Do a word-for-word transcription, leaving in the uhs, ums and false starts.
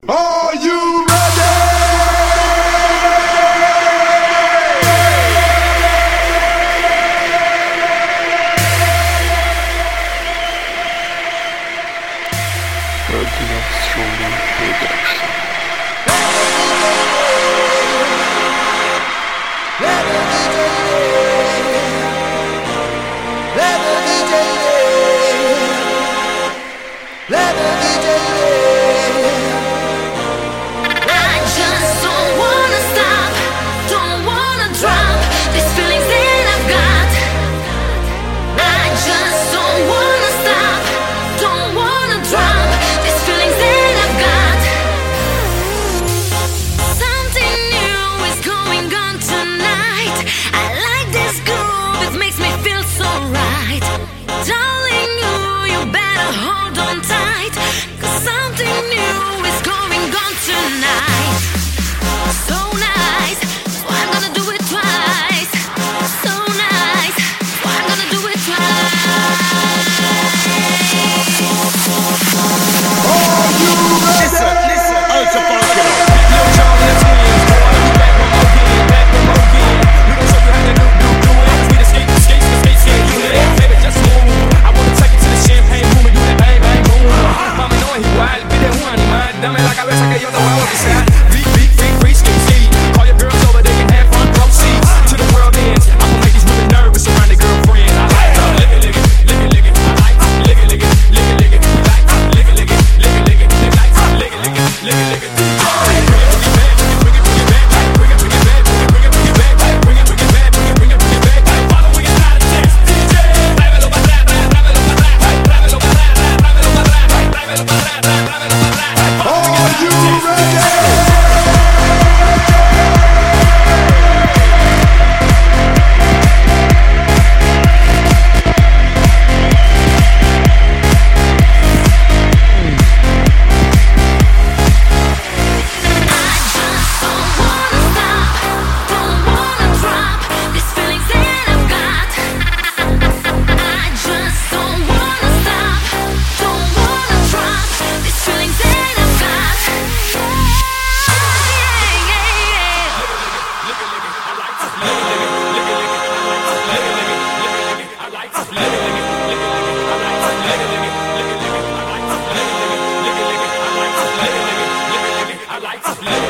Are you ready? Ferdinand Stroman Production. Dame la cabeza que yo te voy a bautizar. Big, big, big, free skin seed. Call your girls over, they can have fun, proceed. To the world ends, I'm gonna make these women nervous around their girlfriends. I like to lick it, lick it, lick it, lick it. I like to lick it, lick it, lick it, lick it. We like to lick it, lick it, lick it, lick it. They like to lick it, lick it, lick it, lick it. Bring it, bring it back, bring it, bring it back, bring it, bring it back, bring it, bring it back, bring it, bring it back, bring it, bring it back. Following it out of test, D J. Tráemelo para atrás, tráemelo para atrás, tráemelo para atrás, tráemelo para atrás, tráemelo para atrás, tráemelo para atrás. Are you ready? I like to play.